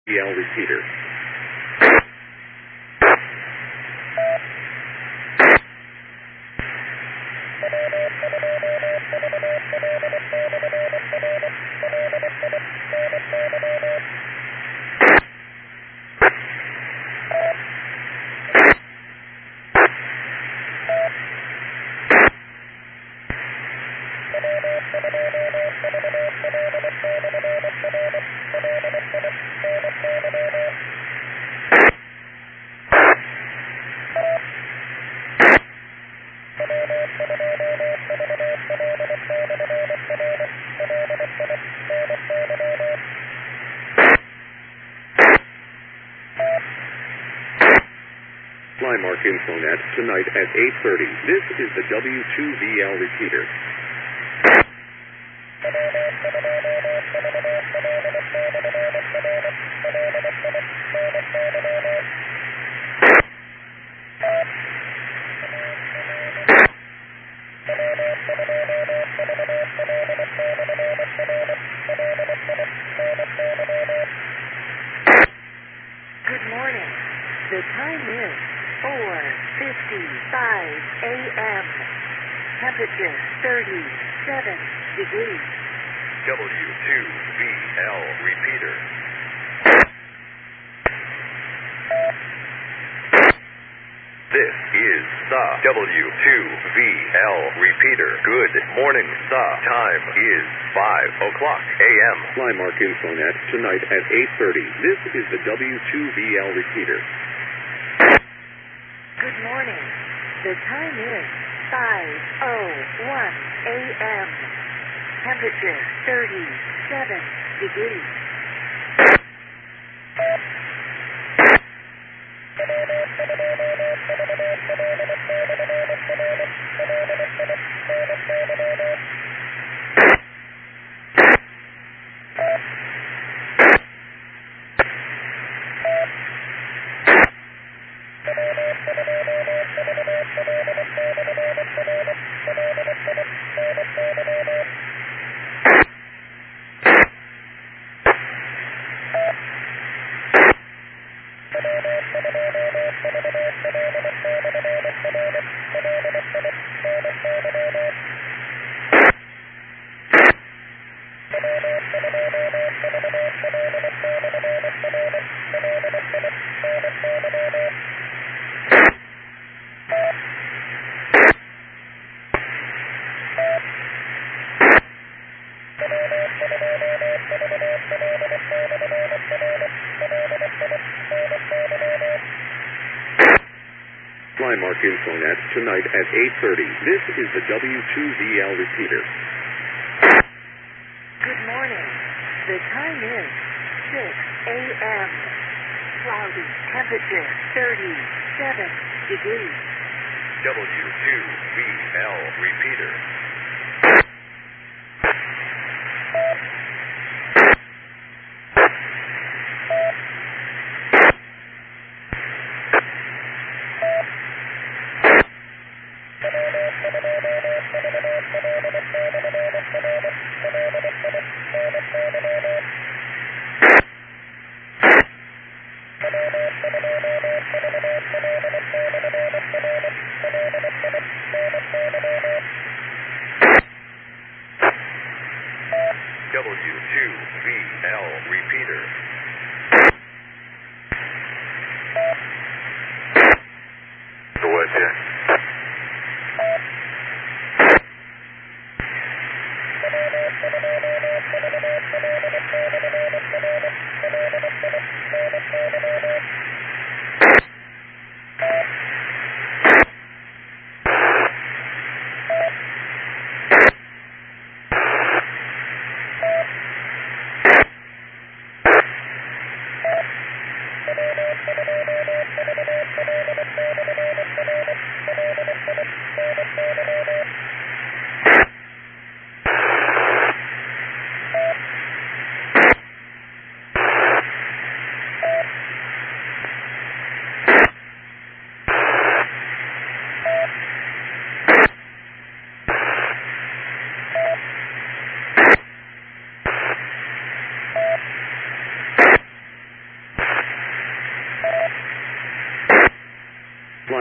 VL repeater. Flymark Infonet tonight at 8:30. This is the W2VL repeater. Good morning. The time is 4:55 a.m. Temperature 37 degrees. W2VL repeater. This is the W2VL repeater. Good morning. The time is 5 o'clock a.m. Flymark Infonet tonight at 8:30. This is the W2VL repeater. Good morning. The time is 5:01 a.m. Temperature 37 degrees. Flymark Infonet tonight at 8:30. This is the W2VL repeater. Good morning. The time is 6 a.m. Cloudy. Temperature 37 degrees. W2VL repeater.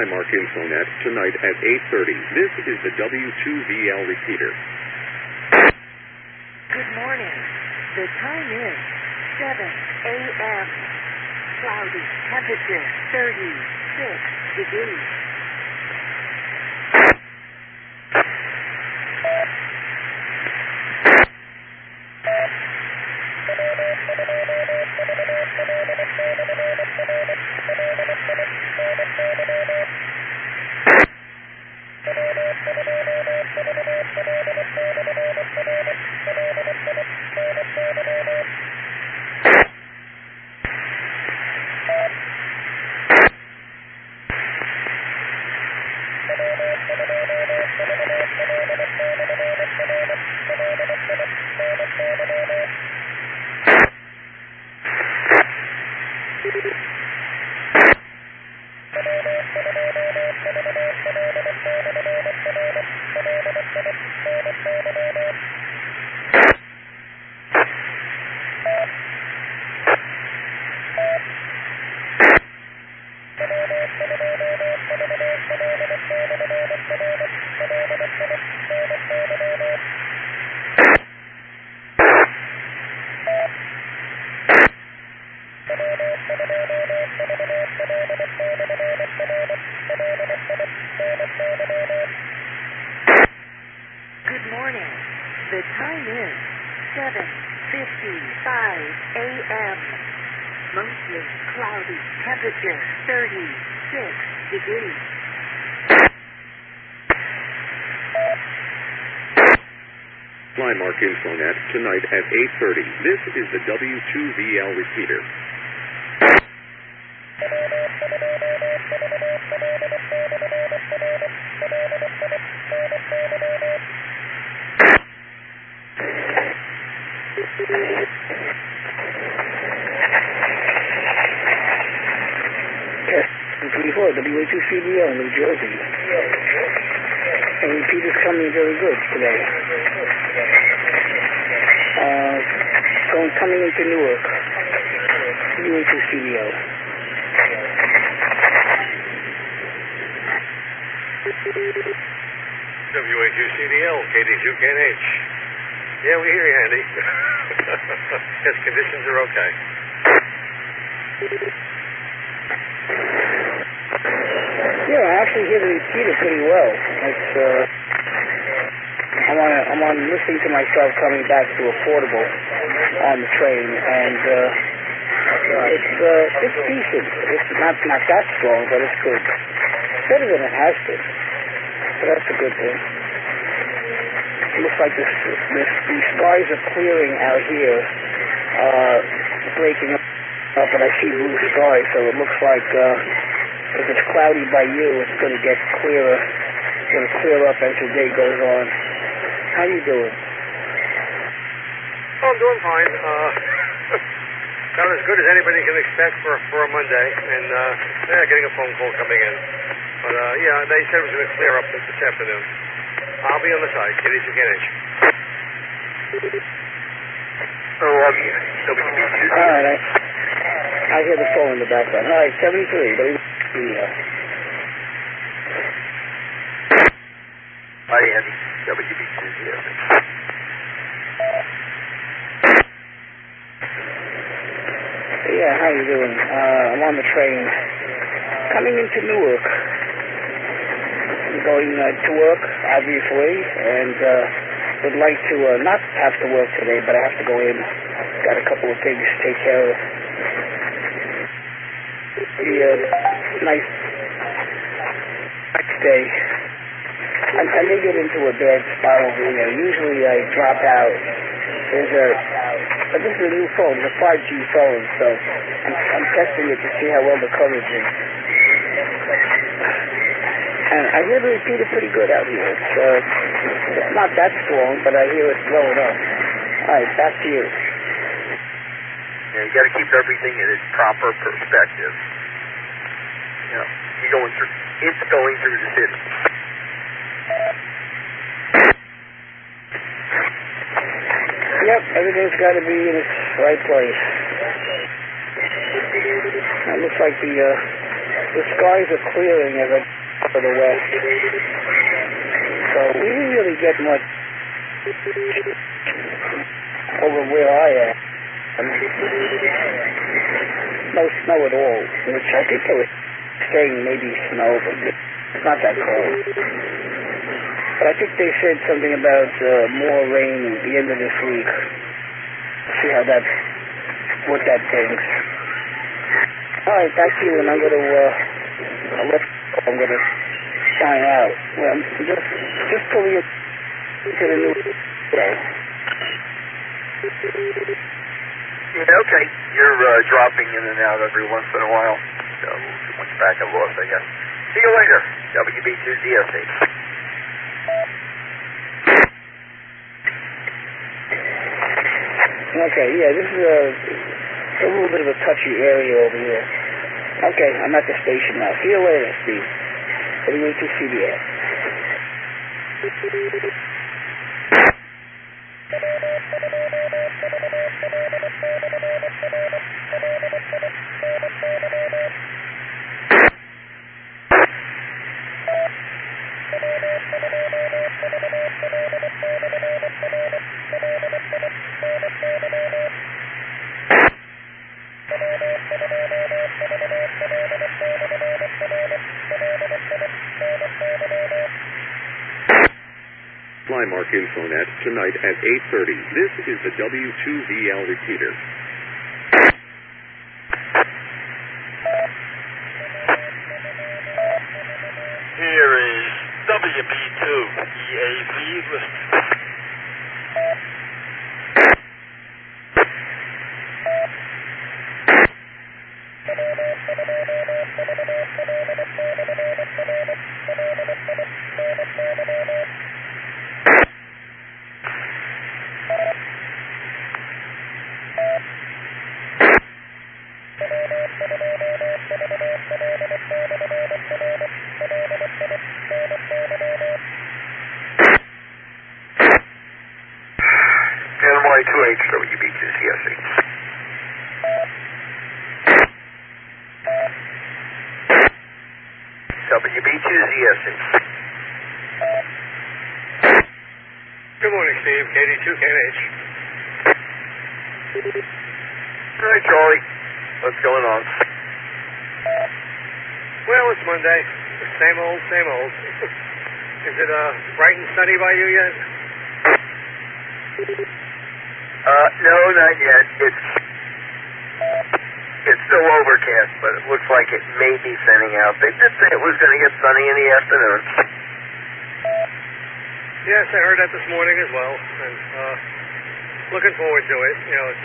Fly Mark Infonet tonight at 8:30. This is the W2VL repeater. Good morning. The time is 7 a.m. Cloudy. Temperature 36 degrees. Good morning. The time is 7:55 a.m. Mostly cloudy. Temperature 36 degrees. Fly Mark Infonet tonight at 8:30. This is the W2VL repeater. Test 24, WA2CBL, New Jersey. And repeater's coming very good today. Coming into Newark, WA2CBL. WA2CDL, KD2KNH. Yeah, we hear you, Andy. Yes, conditions are okay. Yeah, I actually hear the repeater pretty well. It's, I'm on listening to myself coming back to Affordable on the train, and it's decent. It's not that strong, but it's good. Better than it has been. So that's a good thing. It looks like the skies are clearing out here, breaking up, and I see blue skies, so it looks like if it's cloudy by you, it's going to get clearer. It's going to clear up as the day goes on. How you doing? Oh, I'm doing fine. About as good as anybody can expect for a Monday, and getting a phone call coming in. But yeah, they said it was going to clear up this afternoon. I'll be on the site, KD2KNH. All right, I hear the phone in the background. All right, 73. Hi, Andy. WB2. Yeah, how you doing? I'm on the train coming into Newark. I'm going to work, obviously, and would like to not have to work today, but I have to go in. Got a couple of things to take care of. Nice next day. I may get into a bad spot over here. Usually I drop out. But this is a new phone. It's a 5G phone, so I'm testing it to see how well the coverage is. And I hear the repeater pretty good out here. It's not that strong, but I hear it well enough. All right, back to you. Yeah, you got to keep everything in its proper perspective. Yeah, it's going through the city. Yep, everything's got to be in its right place. It looks like the skies are clearing as I for the west. So we didn't really get much over where I am. No snow at all, which I think they were saying maybe snow, but it's not that cold. But I think they said something about more rain at the end of this week. See how what that brings. All right, thank you, and I'm gonna sign out. Well, just pulling it to the new day. Yeah, okay. You're dropping in and out every once in a while. So too much back and forth, I guess. See you later. WB2ZSH. Okay, yeah, this is a little bit of a touchy area over here. Okay, I'm at the station now. See you later, Steve. Anyway to CBS. Flymark Infonet tonight at 8:30. This is the W2VL repeater. Here is WB2EAV listening. NY2H, WB2CSH. WB2ZSH. Good morning, Steve. KD2KH. All right, Charlie. What's going on? Well, it's Monday. Same old, same old. Is it bright and sunny by you yet? No, not yet. It's still overcast, but it looks like it may be thinning out. They did say it was going to get sunny in the afternoon. Yes, I heard that this morning as well, and looking forward to it. You know, it's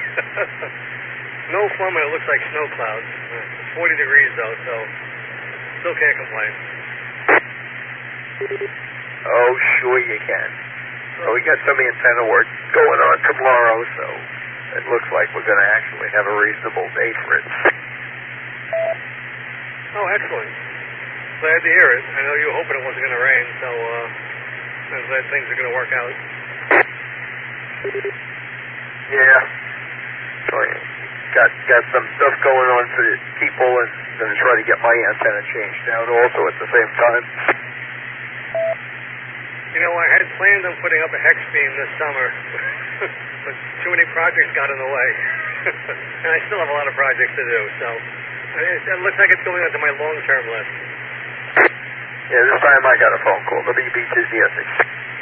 no fun when it looks like snow clouds. It's 40 degrees though, so still can't complain. Oh, sure you can. So we got some antenna work going on tomorrow, so it looks like we're going to actually have a reasonable day for it. Oh, excellent. Glad to hear it. I know you were hoping it wasn't going to rain, so I'm glad things are going to work out. Yeah. So got some stuff going on for the people, and going to try to get my antenna changed out also at the same time. You know, I had planned on putting up a hex beam this summer, but too many projects got in the way. And I still have a lot of projects to do, so it looks like it's going onto my long-term list. Yeah, this time I got a phone call. WB2ZSH.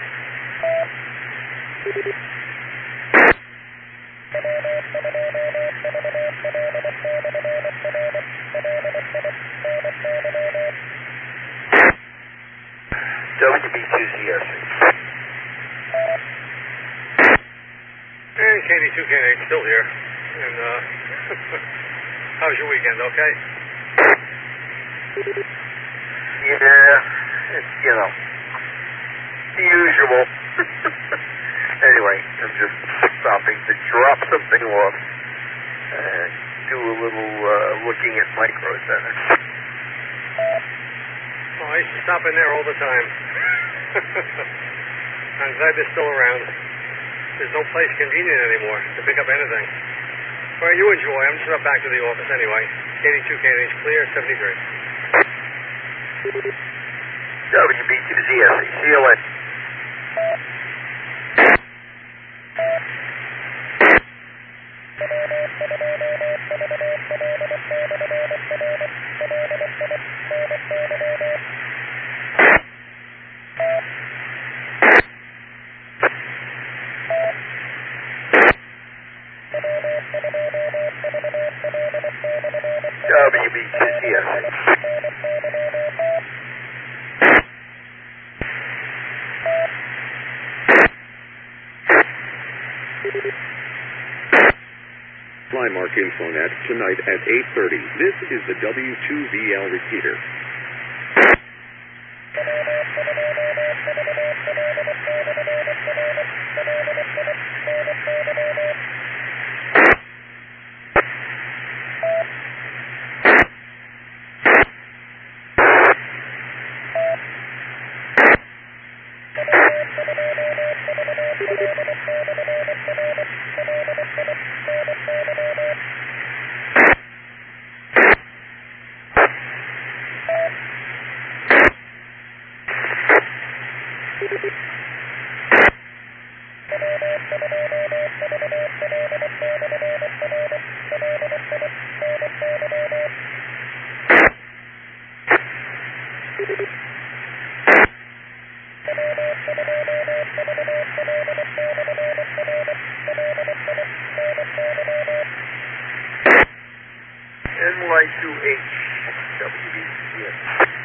WB2ZSH. And KD2KH still here. And how was your weekend? Okay. Yeah, it's, you know, the usual. Anyway, I'm just stopping to drop something off and do a little looking at Micro Center. Oh, I used to stop in there all the time. I'm glad they're still around. There's no place convenient anymore to pick up anything. All right, you enjoy. I'm just about back to the office anyway. KD2KH clear, 73. WB2ZSE. See you later. WB2ZSE. Flymark Infonet tonight at 8:30. This is the W2VL repeater. NY2H, WB2ZSE.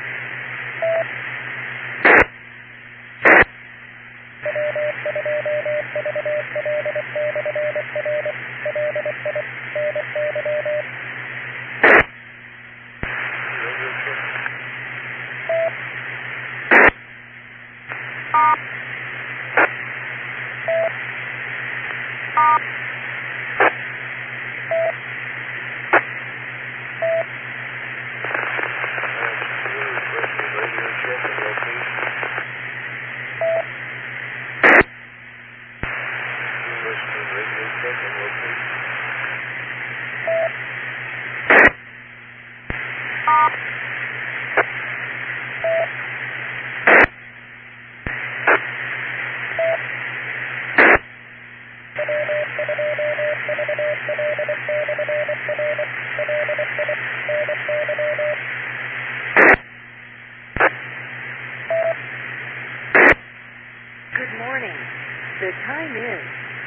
Good morning. The time is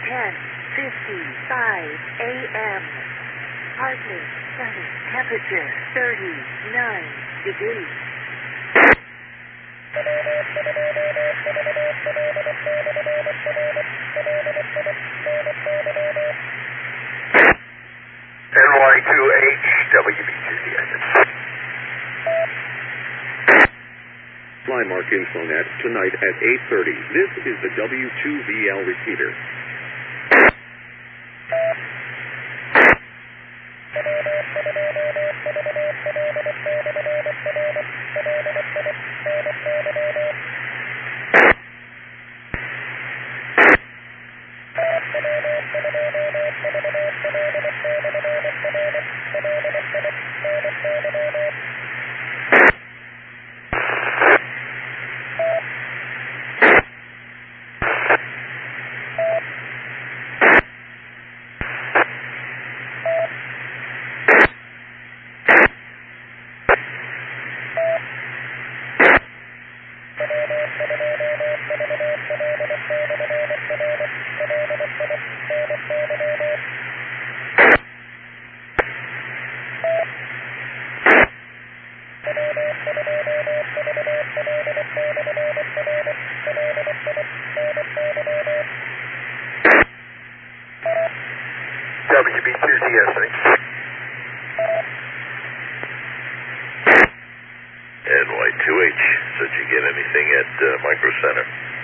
10:55 a.m. Partly sunny. Temperature 39 degrees. NY2H, WB2ZSE. Flymark Infonet tonight at 8:30. This is the W2VL repeater. WB2ZSE. NY2H, did you get anything at Micro Center?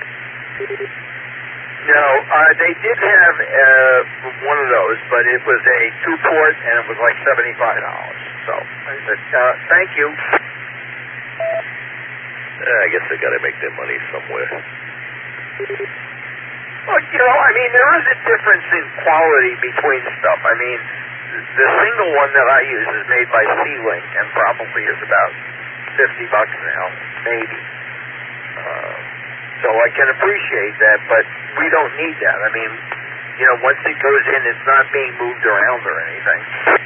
No, they did have one of those, but it was a 2-port and it was like $75. So I said, thank you. I guess they got to make their money somewhere. Well, I mean, there is a difference in quality between stuff. I mean, the single one that I use is made by C-Link and probably is about $50 now, maybe. So I can appreciate that, but we don't need that. I mean, once it goes in, it's not being moved around or anything.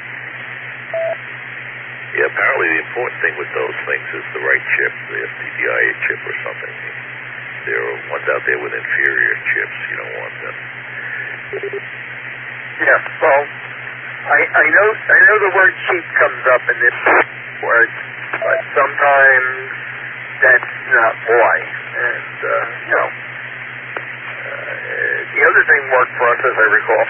Yeah, apparently the important thing with those things is the right chip, the FTDI chip or something. There are ones out there with inferior chips. You don't want them. Yeah, well, I know the word cheap comes up in this word, but sometimes that's not why. And, the other thing worked for us, as I recall.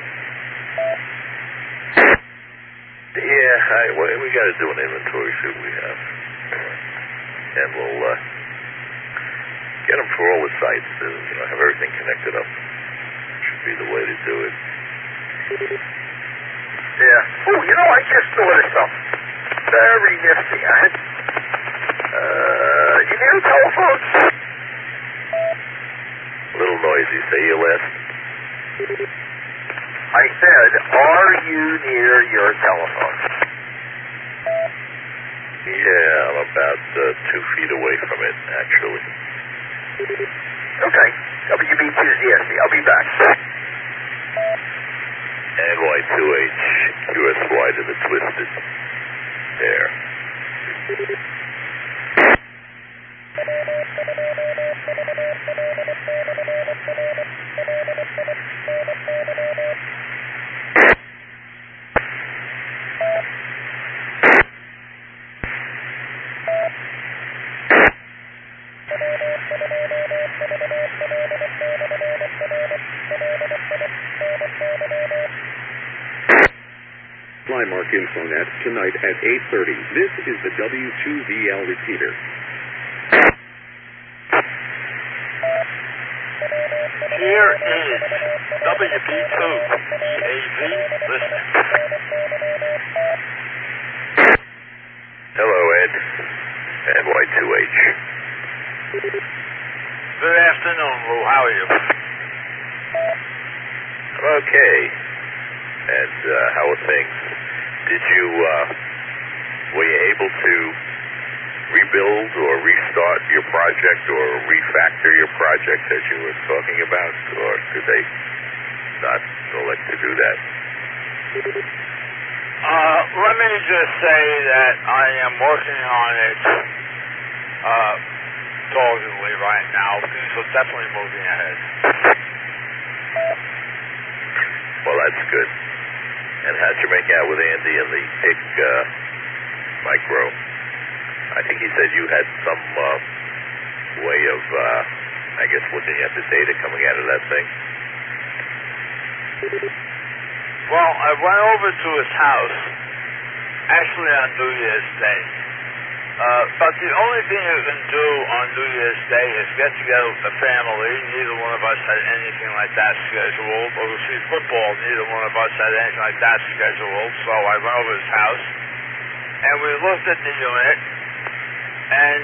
Yeah, we got to do an inventory, see what we have. And we'll get them for all the sites. Have everything connected up. Should be the way to do it. Yeah. Oh, I just thought of something very nifty. I had, you need a telephone? A little noisy. Say your last. I said, are you near your telephone? Yeah, I'm about 2 feet away from it, actually. Okay. WB2ZSC. I'll be back. NY2H, QSY to the twisted. There. Flymark Infonet tonight at 8:30. This is the W2VL repeater. Here is WB2EAV listening. Hello, Ed. NY2H. Good afternoon, Lou. How are you? I'm okay. And how are things? Were you able to rebuild or restart your project or refactor your project that you were talking about, or did they not elect to do that? Let me just say that I am working on it doggedly right now. Things are definitely moving ahead. Well, that's good. And how'd you make out with Andy and the PIC micro? I think he said you had some way of, looking at the data coming out of that thing. Well, I went over to his house, actually on New Year's Day. But the only thing you can do on New Year's Day is get together with the family. Neither one of us had anything like that scheduled. Or to see football, neither one of us had anything like that scheduled. So I went over to his house, and we looked at the unit, and,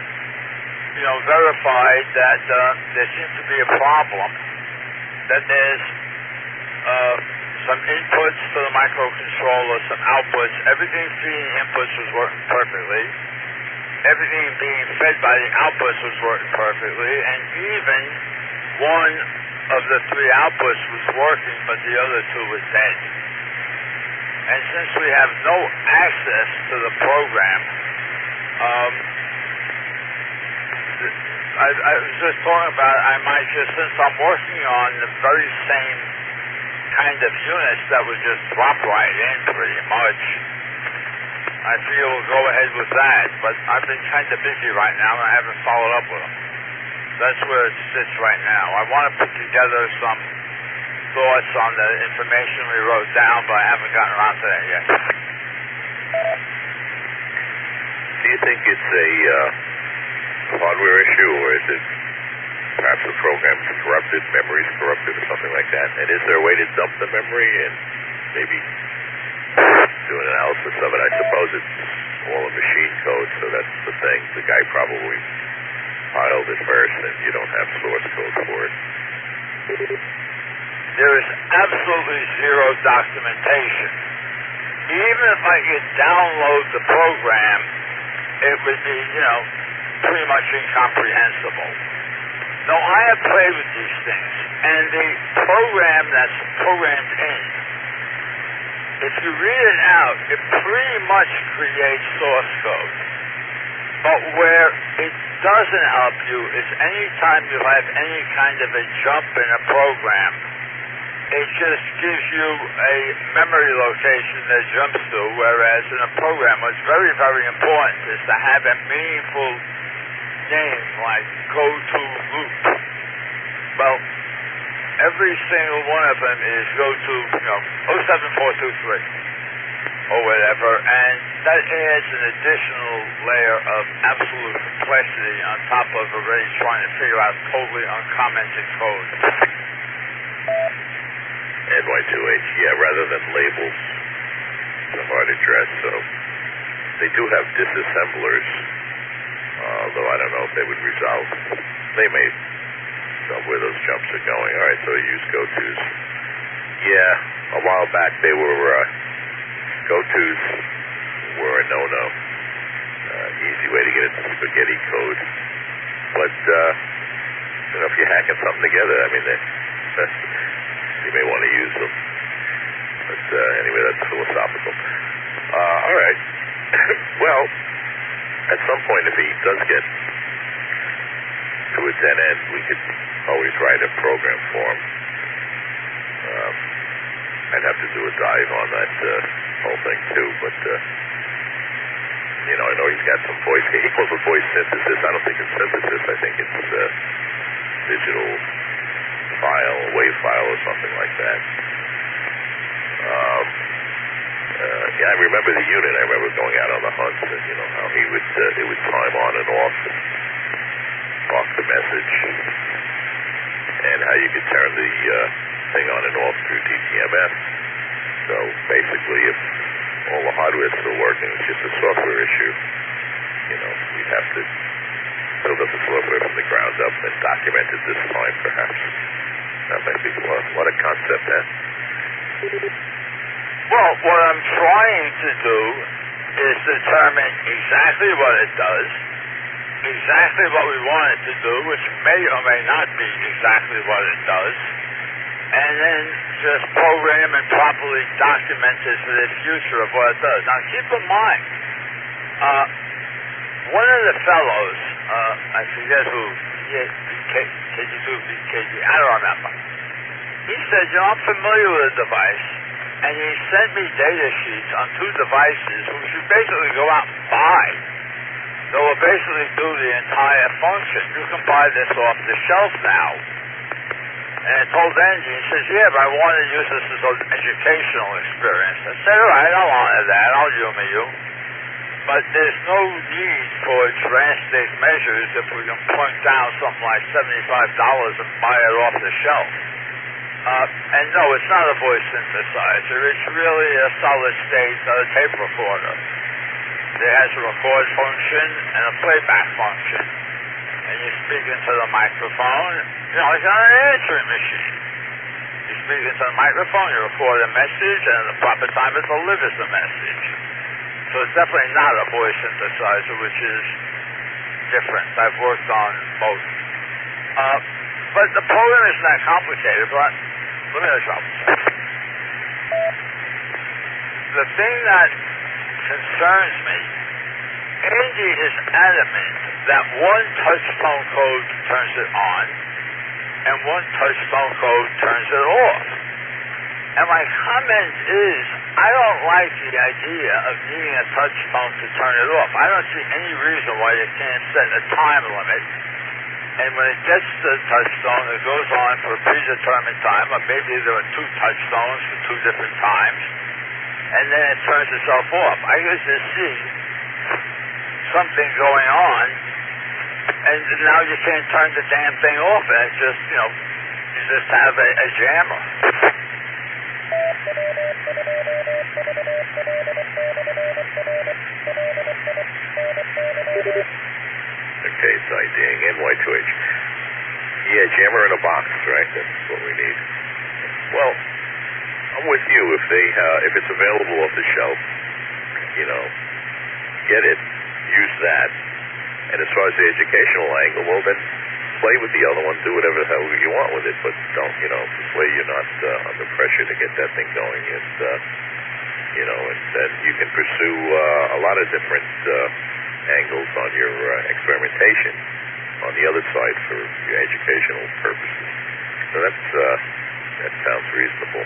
verified that there seemed to be a problem, that there's some inputs to the microcontroller, some outputs. Everything feeding inputs was working perfectly. Everything being fed by the outputs was working perfectly, and even one of the 3 outputs was working, but the other 2 was dead. And since we have no access to the program, I was just talking about I might just, since I'm working on the very same kind of units that would just drop right in pretty much, I feel we'll go ahead with that. But I've been kind of busy right now, and I haven't followed up with them. That's where it sits right now. I want to put together some thoughts on the information we wrote down, but I haven't gotten around to that yet. Do you think it's a hardware issue, or is it perhaps the program's corrupted, memory's corrupted, or something like that? And is there a way to dump the memory and maybe do an analysis of it? I suppose it's all a machine code, so that's the thing. The guy probably filed it first, and you don't have source code for it. There is absolutely zero documentation. Even if I could download the program, it would be, pretty much incomprehensible. Now, I have played with these things, and the program that's programmed in, if you read it out, it pretty much creates source code. But where it doesn't help you is anytime you have any kind of a jump in a program, it just gives you a memory location that jumps to, whereas in a program what's very, very important is to have a meaningful name like go to loop. Well, every single one of them is go to, 07423 or whatever, and that adds an additional layer of absolute complexity on top of already trying to figure out totally uncommented code. NY2H, yeah, rather than labels, it's a hard address, so they do have disassemblers, although I don't know if they would resolve. They may know where those jumps are going. All right, so you use go-tos. Yeah, a while back they were, go-tos were a no-no. Easy way to get into spaghetti code. But, if you're hacking something together, I mean, you may want to use them. But anyway, that's philosophical. All right. Well, at some point, if he does get to its end, we could always write a program for him. I'd have to do a dive on that whole thing, too. But, I know he's got some voice. He calls it voice synthesis. I don't think it's synthesis. I think it's digital file, wave file, or something like that. Yeah, I remember the unit. I remember going out on the hunt, and how he would it would time on and off the message, and how you could turn the thing on and off through DTMF. So basically, if all the hardware is still working, it's just a software issue. We'd have to build up the software from the ground up and document it this time, perhaps. That might be what a concept, huh? Well, what I'm trying to do is determine exactly what it does, exactly what we want it to do, which may or may not be exactly what it does, and then just program and properly document it for the future of what it does. Now, keep in mind, one of the fellows, I forget who, KG2, BKG, I don't remember. He said, I'm familiar with the device, and he sent me data sheets on 2 devices which you basically go out and buy. They will basically do the entire function. You can buy this off the shelf now. And I told Angie, he says, yeah, but I want to use this as an educational experience. I said, all right, I'll honor that. I'll humor you. But there's no need for drastic measures if we can plunk down something like $75 and buy it off the shelf. And no, it's not a voice synthesizer. It's really a solid-state tape recorder. It has a record function and a playback function. And you speak into the microphone, like on an answering machine. You speak into the microphone, you record a message, and at the proper time it delivers the message. So it's definitely not a voice synthesizer, which is different. I've worked on both. But the program isn't that complicated, but let me show you. The thing that concerns me, Andy is adamant that one touch tone code turns it on and one touch tone code turns it off. And my comment is, I don't like the idea of needing a touch tone to turn it off. I don't see any reason why you can't set a time limit. And when it gets to the touchstone, it goes on for a predetermined time, or maybe there are 2 touchstones for 2 different times, and then it turns itself off. I used to see something going on, and now you can't turn the damn thing off, and it's just, you just have a jammer. Okay, it's IDing NY2H. Yeah, jammer in a box, right? That's what we need. Well, I'm with you. If it's available off the shelf, get it, use that. And as far as the educational angle, well, then play with the other one, do whatever the hell you want with it, but don't, this way you're not under pressure to get that thing going. And, and then you can pursue a lot of different angles on your experimentation on the other side for your educational purposes. So that sounds reasonable.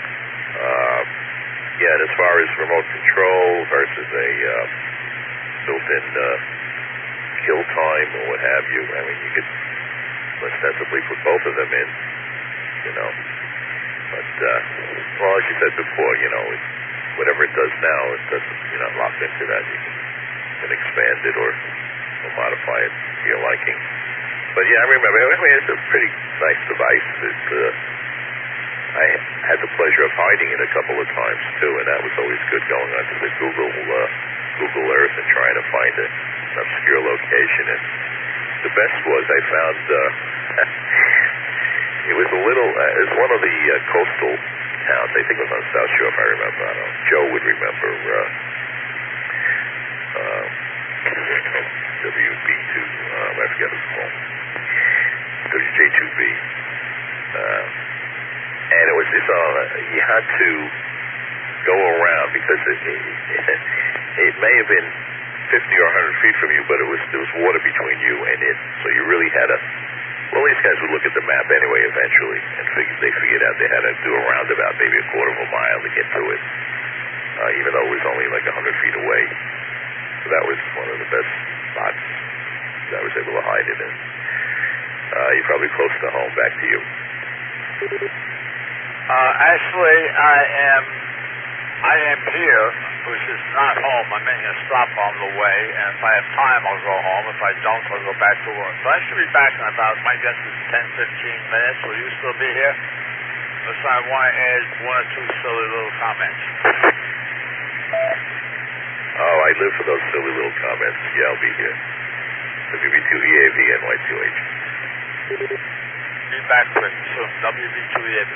And as far as remote control versus a built-in kill time or what have you, I mean, you could ostensibly put both of them in, But, as you said before, whatever it does now, you're not locked into that. You can expand it or modify it to your liking. But yeah, I remember. I mean, it's a pretty nice device. I had the pleasure of hiding it a couple of times too, and that was always good, going onto the Google Earth and trying to find an obscure location. And the best was I found it was one of the coastal towns. I think it was on South Shore, if I remember. I don't know. Joe would remember. WB2, I forget what it's called. WJ2B. And it was this, you had to go around because it may have been 50 or 100 feet from you, but there was water between you and it. So you really had to, these guys would look at the map anyway eventually, and they figured out they had to do a roundabout, maybe a quarter of a mile to get to it, even though it was only like 100 feet away. So that was one of the best spots that I was able to hide it in. You're probably close to home. Back to you. Actually, I am here, which is not home. I'm making a stop on the way, and if I have time, I'll go home. If I don't, I'll go back to work. So I should be back in about, my guess is 10, 15 minutes. Will you still be here? Listen, I want to add one or two silly little comments. Oh, I live for those silly little comments. Yeah, I'll be here. WB2EAV NY2H. Be back quick soon. WB2EAV.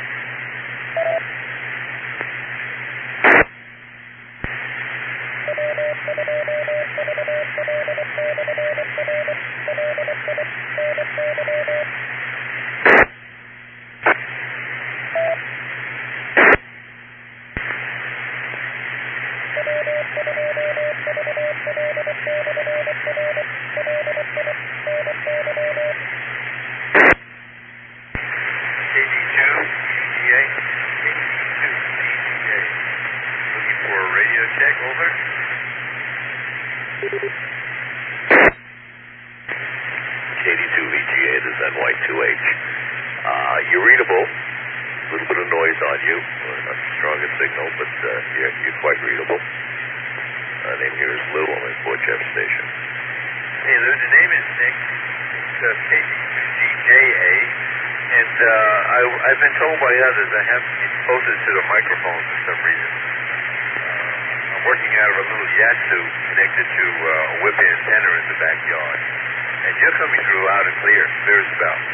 KD2VGA, this is NY2H. You're readable. A little bit of noise on you. Not the strongest signal, but you're quite readable. Name here is Lou. I'm at Fort Jeff Station. Hey, Lou, the name is Nick. It's KD2GJA. And I've been told by others I have to get closer to the microphone for some reason. I'm working out of a little Yatsu connected to a whip antenna in the backyard. And you're coming through loud and clear as a bell.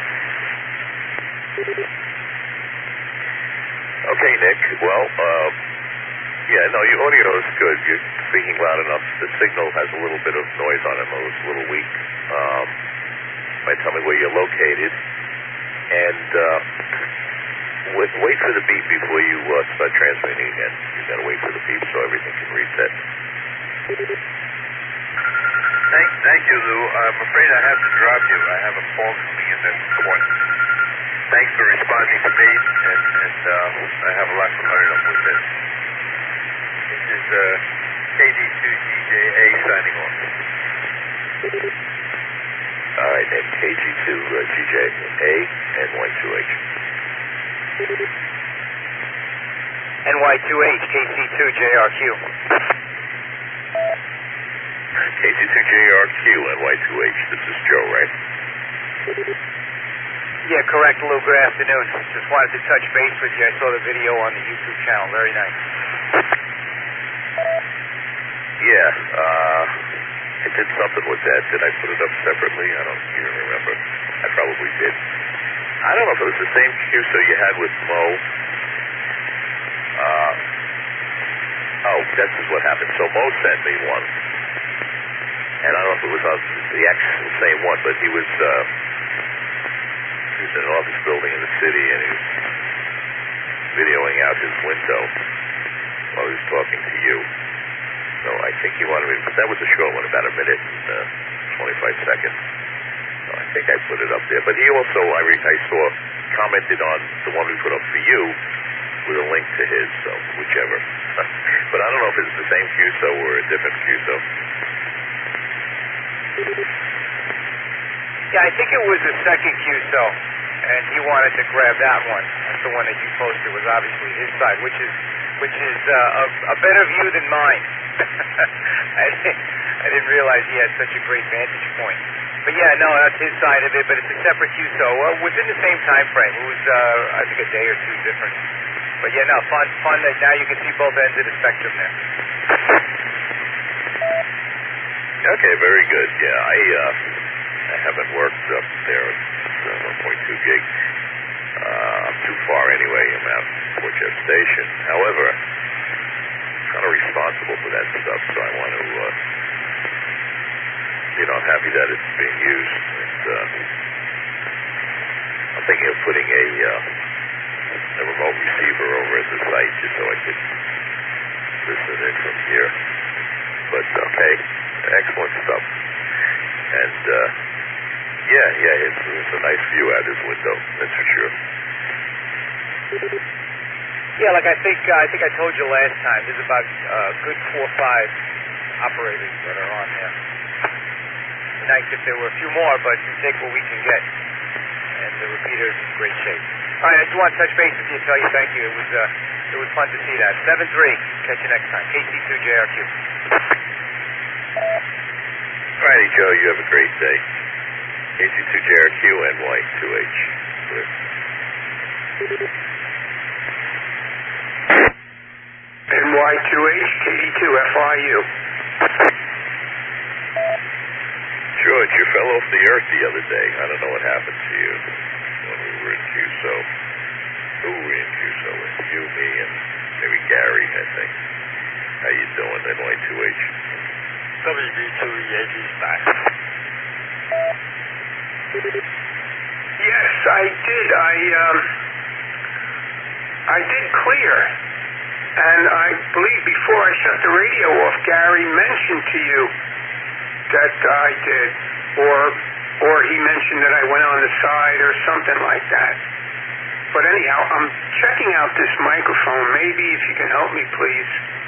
Okay, Nick. Well, your audio is good. You're speaking loud enough. The signal has a little bit of noise on it, though it's a little weak. Might tell me where you're located. And wait for the beep before you start transmitting again. You've got to wait for the beep so everything can reset. Thank you, Lou. I'm afraid I have to drop you. I have a call coming in that's important. Thanks for responding to me, and I have a lot to learn with this. This is KD2GJA signing off. All right, then KG2GJA NY2H. NY2H KC2JRQ. KC2JRQ NY2H. This is Joe, right? Yeah, correct, Lou. Good afternoon. Just wanted to touch base with you. I saw the video on the YouTube channel. Very nice. Yeah, I did something with that. Did I put it up separately? I don't even remember. I probably did. I don't know if it was the same QSO you had with Mo. This is what happened. So Mo sent me one. and I don't know if it was the same one, but he was in an office building in the city, and he was videoing out his window while he was talking to you. So I think he wanted me, but that was a short one, about a minute and 25 seconds. So I think I put it up there. But he also, I saw, commented on the one we put up for you with a link to his, so whichever. But I don't know if it's the same QSO or a different QSO. Yeah, I think it was the second QSO, and he wanted to grab that one. That's the one that you posted was obviously his side, which is a better view than mine. I didn't realize he had such a great vantage point. But yeah, no, that's his side of it, but it's a separate QSO. Within the same time frame. It was, I think, a day or two difference. But yeah, no, fun that now you can see both ends of the spectrum there. Okay, very good. Yeah, I haven't worked up there at 1.2 gig. I'm too far anyway. I'm out at Port Jeff Station. However, I'm kind of responsible for that stuff, so I want to, I'm happy that it's being used. And, I'm thinking of putting a remote receiver over at the site just so I could listen in from here. But, okay, excellent stuff. And, it's a nice view out his window, that's for sure. Yeah, like I think I told you last time, there's about a good 4 or 5 operators that are on there. It'd be nice if there were a few more, but we take what we can get. And the repeater is in great shape. All right, I just want to touch base with you and tell you thank you. It was fun to see that. 7-3. Catch you next time. KC2JRQ. All righty, Joe. You have a great day. KC2JRQ, NY2H. Clear. NY2H, KE2FIU. George, you fell off the earth the other day. I don't know what happened to you when we were in QSO. Who were we in QSO with? You, me, and maybe Gary, I think. How you doing, NY2H? WB2EAG's back. Yes, I did. I did clear. And I believe before I shut the radio off, Gary mentioned to you that I did, or he mentioned that I went on the side or something like that. But anyhow, I'm checking out this microphone. Maybe if you can help me, please.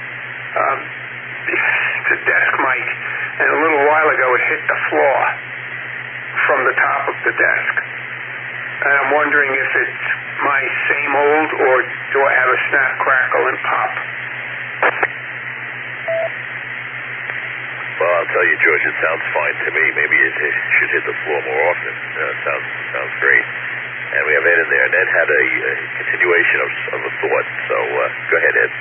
It's a desk mic, and a little while ago it hit the floor from the top of the desk. And I'm wondering if it's my same old, or do I have a snap, crackle, and pop? Well, I'll tell you, George, it sounds fine to me. Maybe it should hit the floor more often. Sounds great. And we have Ed in there. And Ed had a continuation of a thought. So go ahead, Ed.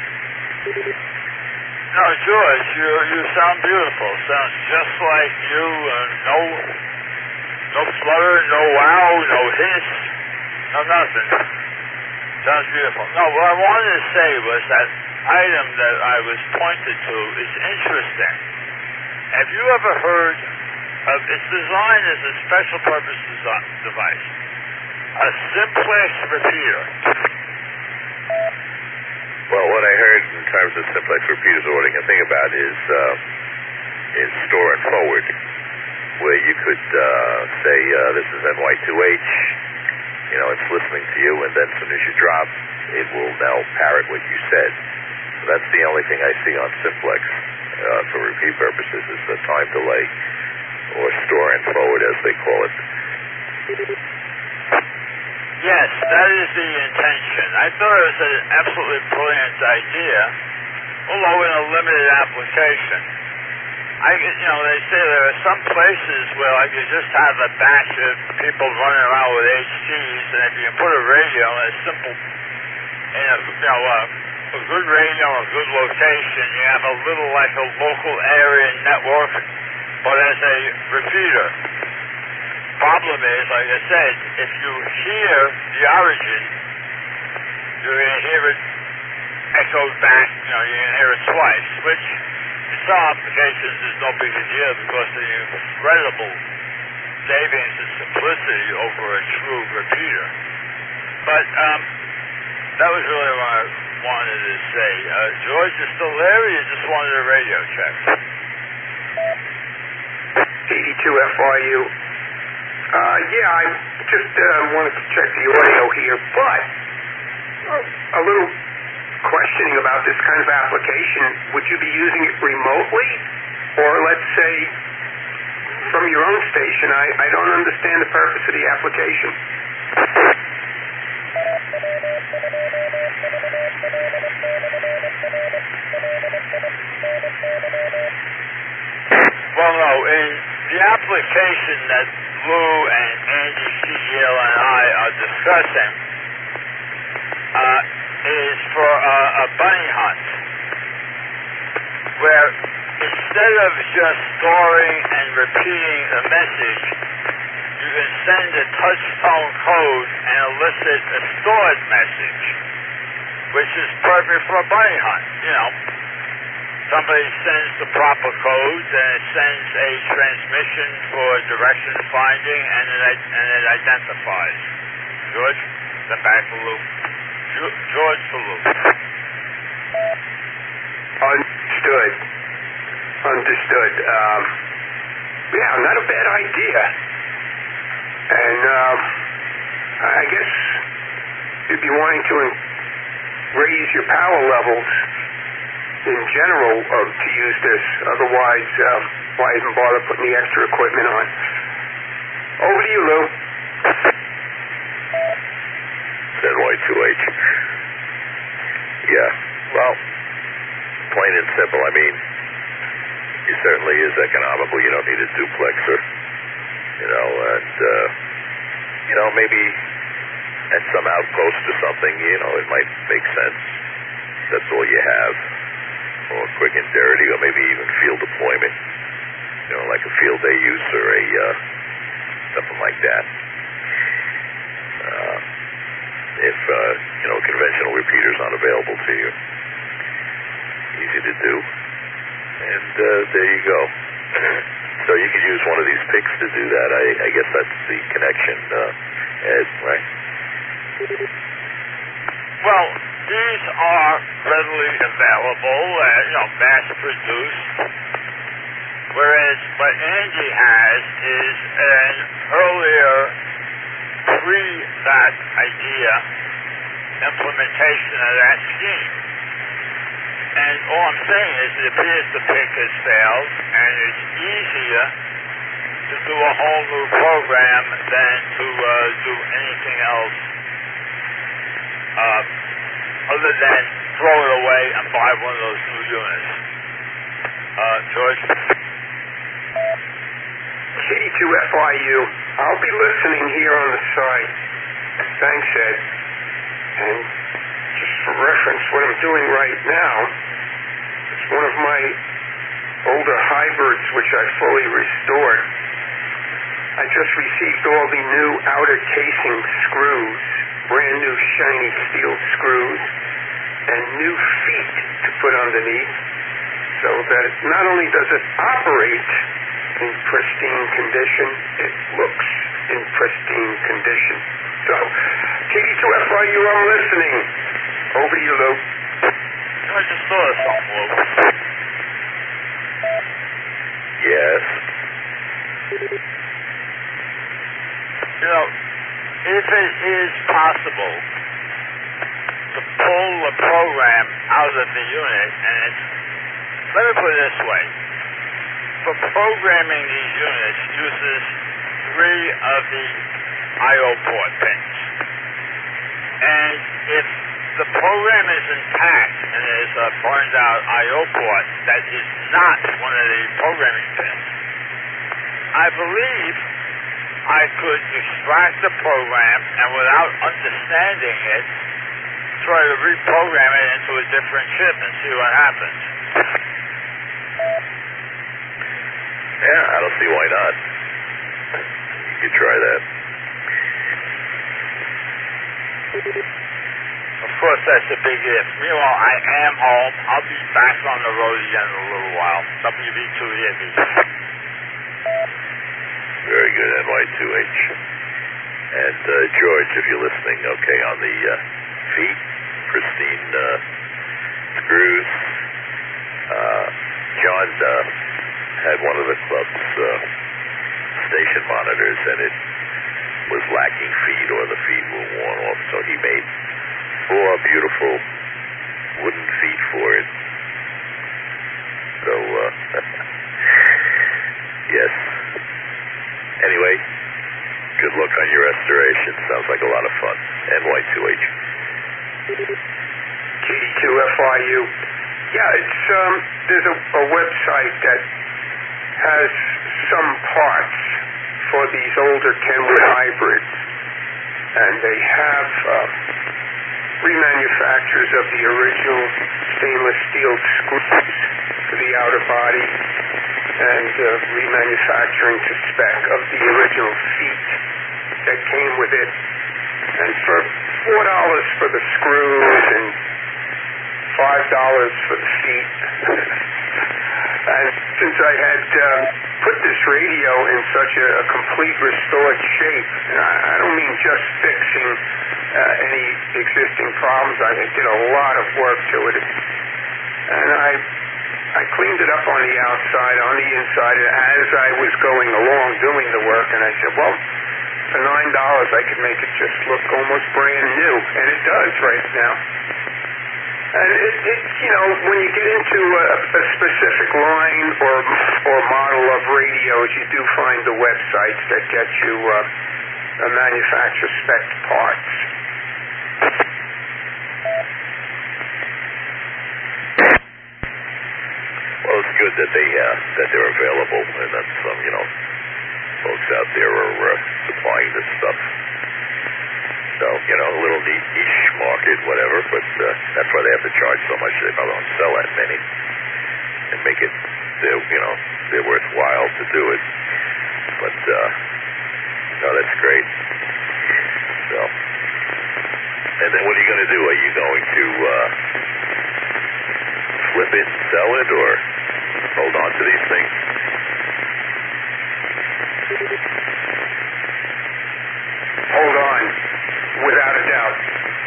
No, George, you sound beautiful. Sounds just like you. No flutter, no wow, no hiss, no nothing. Sounds beautiful. No, what I wanted to say was that item that I was pointed to is interesting. Have you ever heard of, it's designed as a special purpose device, a simplex repeater? Well, what I heard in terms of simplex repeaters, what I can think about is store and forward, where you could say, this is NY2H, it's listening to you, and then as soon as you drop, it will now parrot what you said. So that's the only thing I see on simplex for repeat purposes is the time delay, or store and forward as they call it. Yes, that is the intention. I thought it was an absolutely brilliant idea, although in a limited application. They say there are some places where I could just have a batch of people running around with HTs, and if you can put a radio in a good radio, a good location, you have a little like a local area network, but as a repeater. Problem is, like I said, if you hear the origin, you're going to hear it echoed back, you're going to hear it twice, which is some applications is no big a deal because of the incredible savings and simplicity over a true repeater. But that was really what I wanted to say. George, you still there, or you just wanted a radio check? 82 FRU. Yeah, I just wanted to check the audio here, but a little questioning about this kind of application. Would you be using it remotely, or let's say from your own station? I don't understand the purpose of the application. Well, no, in the application that Lou and Andy CGL and I are discussing is for a bunny hunt, where instead of just storing and repeating a message, you can send a touch tone code and elicit a stored message, which is perfect for a bunny hunt. You know, somebody sends the proper codes and it sends a transmission for direction finding, and it identifies. George, then back to Lou. George to Lou. Understood. Yeah, not a bad idea. And I guess you'd be wanting to raise your power levels in general to use this. Otherwise, why even bother putting the extra equipment on? Over to you, Lou. NY2H. Yeah, well, plain and simple. I mean, it certainly is economical. You don't need a duplexer, you know, and, maybe at some outpost or something, it might make sense. That's all you have. Or quick and dirty, or maybe even field deployment, like a field day use or something like that. If, conventional repeater's not available to you. Easy to do. And there you go. So you could use one of these picks to do that. I guess that's the connection, Ed, right? Well, these are readily available, mass-produced, whereas what Andy has is an earlier, pre-that idea, implementation of that scheme. And all I'm saying is it appears the pick has failed, and it's easier to do a whole new program than to do anything else other than throw it away and buy one of those new units. George? KD2FIU. I'll be listening here on the side. Thanks, Ed. And just for reference, what I'm doing right now is one of my older hybrids, which I fully restored. I just received all the new outer casing screws, brand new shiny steel screws, and new feet to put underneath, so that not only does it operate in pristine condition, it looks in pristine condition. So, KD2FIU, I'm listening. Over to you, Lou. I just thought of something, Lou. Yes? If it is possible to pull the program out of the unit, and let me put it this way. For programming these units, uses 3 of the I/O port pins. And if the program is intact and there's a burned out I/O port that is not one of the programming pins, I believe I could extract the program and without understanding it, try to reprogram it into a different chip and see what happens. Yeah, I don't see why not. You could try that. The course, that's a big if. Meanwhile, I am home. I'll be back on the road again in a little while. WV2 here, B. Very good, NY2H. And George, if you're listening, okay, on the feet, pristine screws. John had one of the club's station monitors, and it was lacking feet, or the feet were worn off, so he made 4 beautiful wooden feet for it. So, yes. Anyway, good luck on your restoration. Sounds like a lot of fun. NY2H. KD2FIU. Yeah, it's there's a website that has some parts for these older Kenwood hybrids, and they have remanufacturers of the original stainless steel screws for the outer body, and remanufacturing to spec of the original seat that came with it. And for $4 for the screws and $5 for the seat. And since I had put this radio in such a complete restored shape, and I don't mean just fixing any existing problems, I did a lot of work to it. And I cleaned it up on the outside, on the inside, as I was going along doing the work, and I said, well, for $9 I could make it just look almost brand new, and it does right now. And it you know, when you get into a specific line or model of radios, you do find the websites that get you manufacturer spec parts. Well, it's good that they're available, and that some folks out there are supplying this stuff. So a little niche market, whatever, but that's why they have to charge so much. They probably don't sell that many, and make it they're worthwhile to do it. But no, that's great. So, and then what are you going to do? Are you going to flip it, sell it, or hold on to these things? Hold on, without a doubt.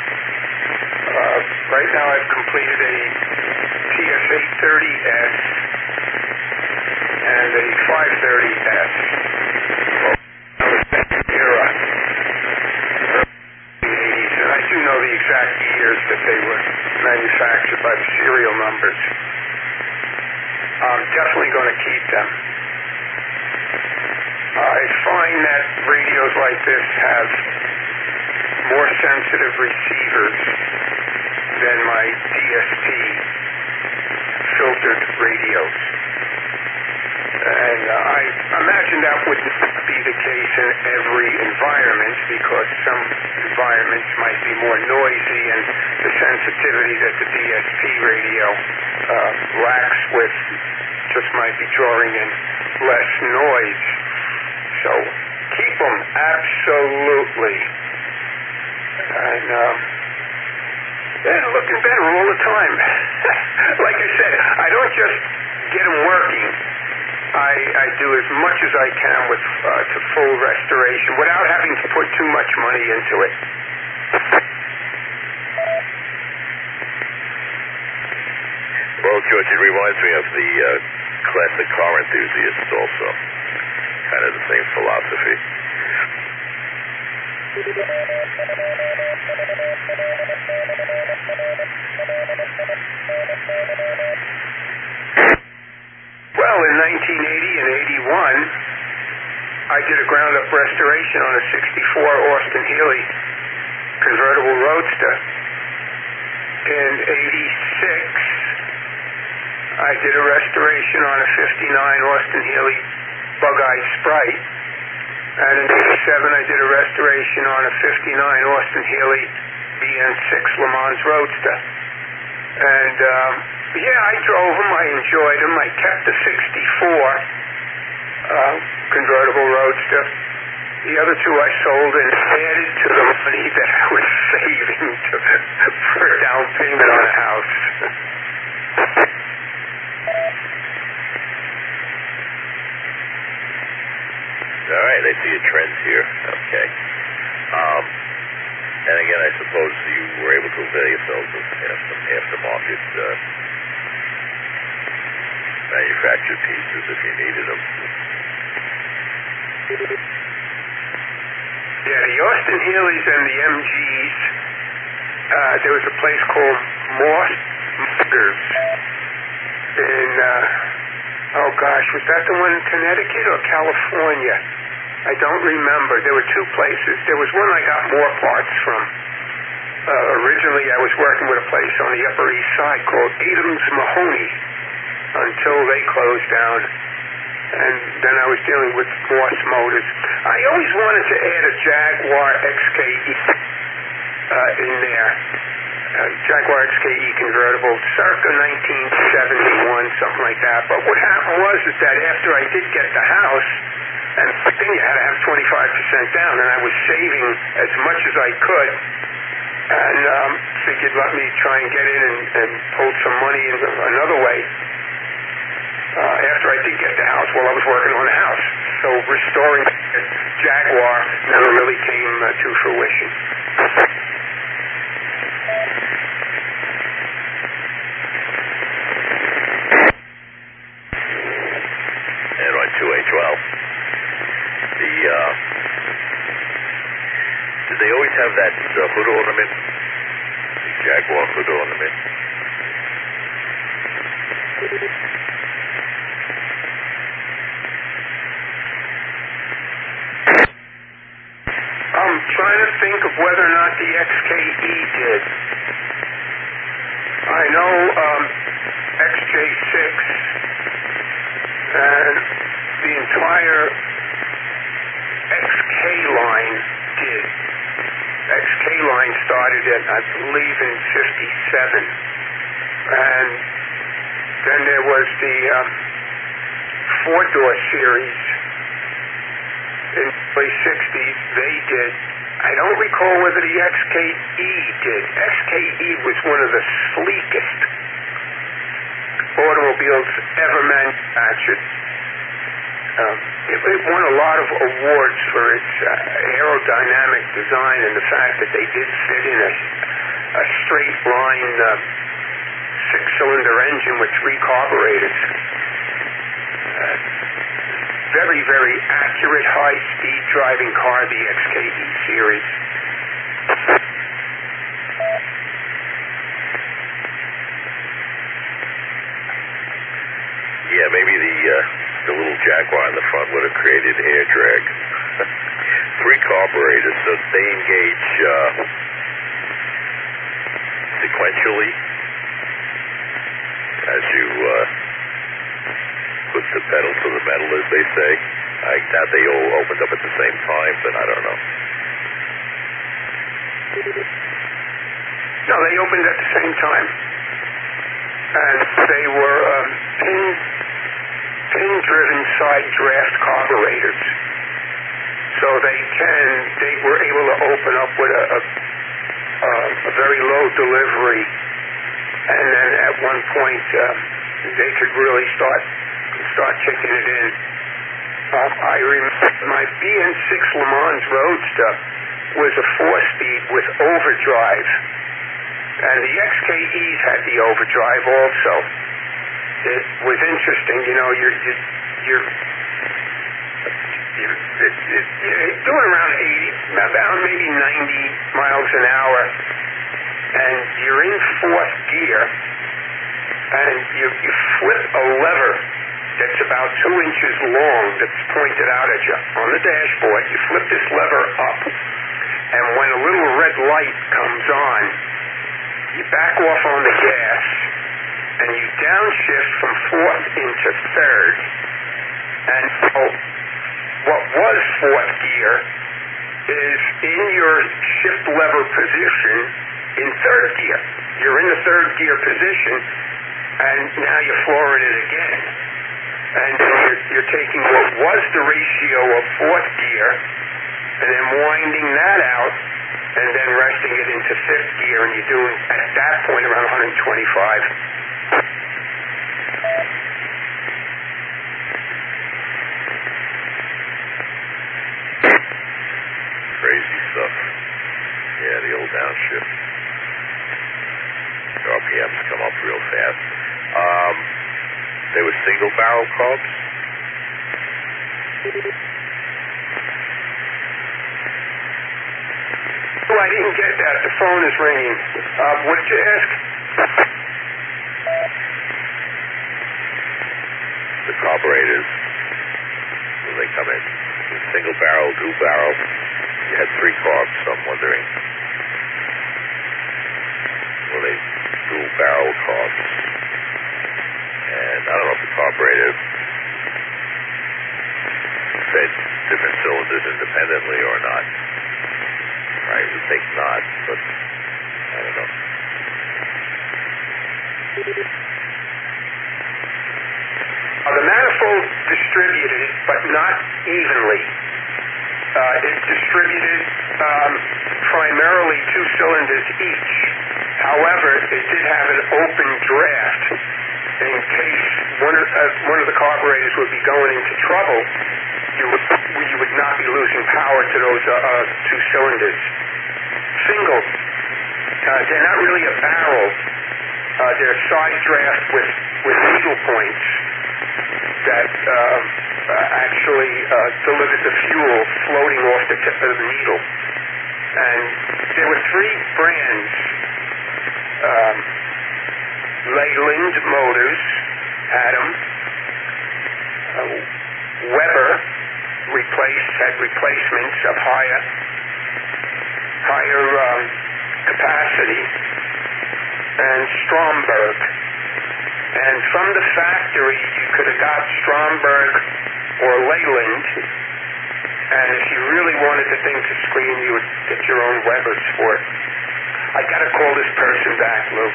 Right now I've completed a TS-830S and a 530S. Era. And I do know the exact years that they were manufactured by the serial numbers. I'm definitely going to keep them. I find that radios like this have more sensitive receivers than my DSP filtered radios. And I imagine that would be the case in every environment, because some environments might be more noisy, and the sensitivity that the DSP radio lacks with just might be drawing in less noise. So keep them, absolutely. And they're looking better all the time. Like I said, I don't just get them working. I do as much as I can with to full restoration without having to put too much money into it. Well, George, it reminds me of the classic car enthusiasts also. Kind of the same philosophy. Well, in 1980 and 81, I did a ground-up restoration on a 64 Austin Healey convertible Roadster. In 86, I did a restoration on a 59 Austin Healey Bug-Eye Sprite. And in 87, I did a restoration on a 59 Austin Healey BN6 Le Mans Roadster. And yeah, I drove them. I enjoyed them. I kept the 64 convertible Roadster. The other two I sold and added to the money that I was saving for a down payment on a house. All right, I see a trend here. Okay. And again, I suppose you were able to avail yourselves of some aftermarket manufactured pieces if you needed them. Yeah, the Austin Healey's and the MGs, there was a place called Mossbergers in, oh gosh, was that the one in Connecticut or California? I don't remember. There were two places. There was one I got more parts from. Originally, I was working with a place on the Upper East Side called Adams Mahoney until they closed down. And then I was dealing with Morse Motors. I always wanted to add a Jaguar XKE in there. Jaguar XKE convertible, circa 1971, something like that. But what happened was is that after I did get the house, and then you had to have 25% down, and I was saving as much as I could, and figured let me try and get in and pull some money in another way. After I did get the house, while I was working on the house. So restoring the Jaguar never really came to fruition. And on 2A12, did they always have that hood ornament? The Jaguar hood ornament? I'm trying to think of whether or not the XKE did. I know XJ6 and the entire XK line did. XK line started in, I believe, in 57. And then there was the four-door series in the late 60s. They did. I don't recall whether the XKE did. XKE was one of the sleekest automobiles ever manufactured. It won a lot of awards for its aerodynamic design and the fact that they did fit in a straight line six-cylinder engine with three carburetors. Very, very accurate, high-speed driving car, the XKE series. Yeah, maybe the little Jaguar in the front would have created air drag. Three carburetors, so they engage sequentially as you put the pedal to the metal, as they say. I thought they all opened up at the same time, but I don't know. No, they opened at the same time. And they were pin-driven side draft carburetors. So they were able to open up with a very low delivery, and then at one point they could really start kicking it in. I remember my BN6 Le Mans Roadster was a 4-speed with overdrive, and the XKEs had the overdrive also. It was interesting, you know. You're doing around 80, about maybe 90 miles an hour, and you're in fourth gear, and you flip a lever that's about 2 inches long that's pointed out at you on the dashboard. You flip this lever up, and when a little red light comes on, you back off on the gas, and you downshift from fourth into third. And so what was fourth gear is in your shift lever position in third gear. You're in the third gear position, and now you're flooring it again. And you're taking what was the ratio of fourth gear and then winding that out, and then resting it into fifth gear, and you're doing, at that point, around 125. Crazy stuff. Yeah, the old downshift. The RPMs come up real fast. They were single barrel carbs? Oh, I didn't get that. The phone is ringing. What did you ask? The carburetors, when they come in, single barrel, dual barrel. You had 3 carbs, so I'm wondering, were they dual barrel carbs? And I don't know if the carburetor fed different cylinders independently or not. I would think not, but I don't know. The manifold distributed, but not evenly. It distributed primarily 2 cylinders each. However, it did have an open draft in case one of the carburetors would be going into trouble. You would not be losing power to those 2 cylinders. Single. They're not really a barrel. They're side draft with needle points that actually delivered the fuel floating off the tip of the needle. And there were 3 brands. Leyland Motors had them. Weber had replacements of higher capacity, and Stromberg. And from the factory, you could have got Stromberg or Leyland, and if you really wanted the thing to scream, you would get your own Webers for it. I got to call this person back, Lou.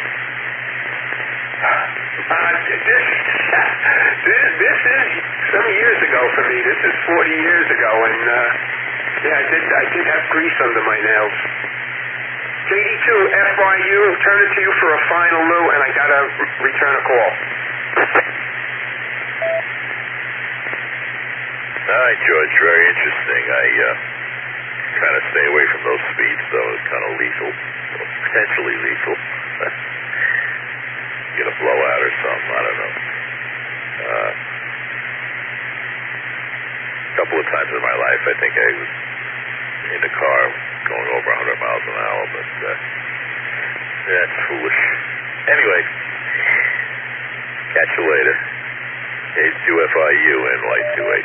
This is some years ago for me. This is 40 years ago, and yeah, I did have grease under my nails. JD2 FYU, turn it to you for a final, Lou, and I gotta return a call. All right, George, very interesting. I trying to stay away from those speeds, though. It's kind of lethal, potentially lethal. Get a blowout or something, I don't know. A couple of times in my life, I think I was in the car going over 100 miles an hour, but that's foolish. Anyway, catch you later. H2FIU NY2H.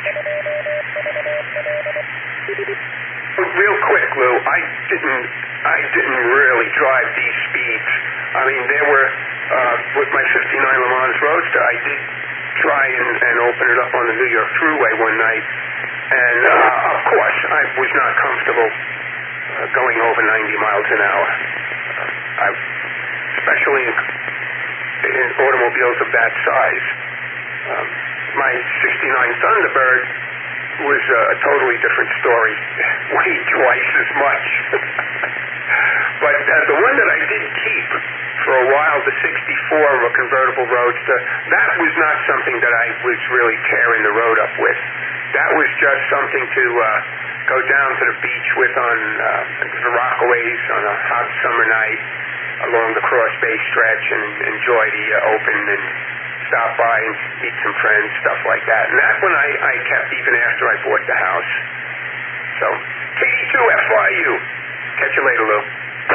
Real quick, Lou, I didn't really drive these speeds. I mean, there were with my 59 Le Mans Roadster, I did try and open it up on the New York Thruway one night, and of course I was not comfortable going over 90 miles an hour, especially in automobiles of that size. My 69 Thunderbird was a totally different story, weighed twice as much. But the one that I did keep for a while, the 64 of a convertible Roadster, that was not something that I was really tearing the road up with. That was just something to go down to the beach with on the Rockaways on a hot summer night along the Cross Bay stretch and enjoy the open and stop by and meet some friends, stuff like that. And that one I kept even after I bought the house. So, KD2 FYU. Catch you later, Lou.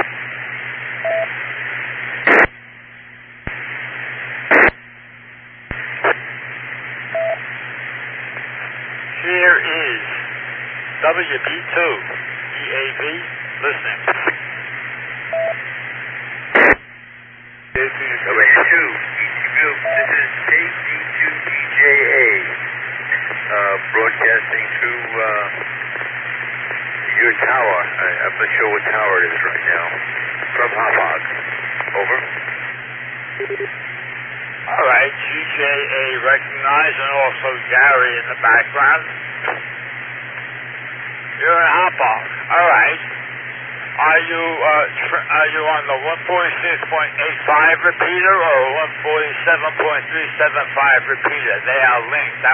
Here is WB2 EAV listening. WB2, this is KD2DJA, broadcasting through your tower. I'm not sure what tower it is right now. From Hauppauge. Over. All right, GJA recognized, and also Gary in the background. You're in Hopper. All right. Are you on the 146.85 repeater or 147.375 repeater? They are linked.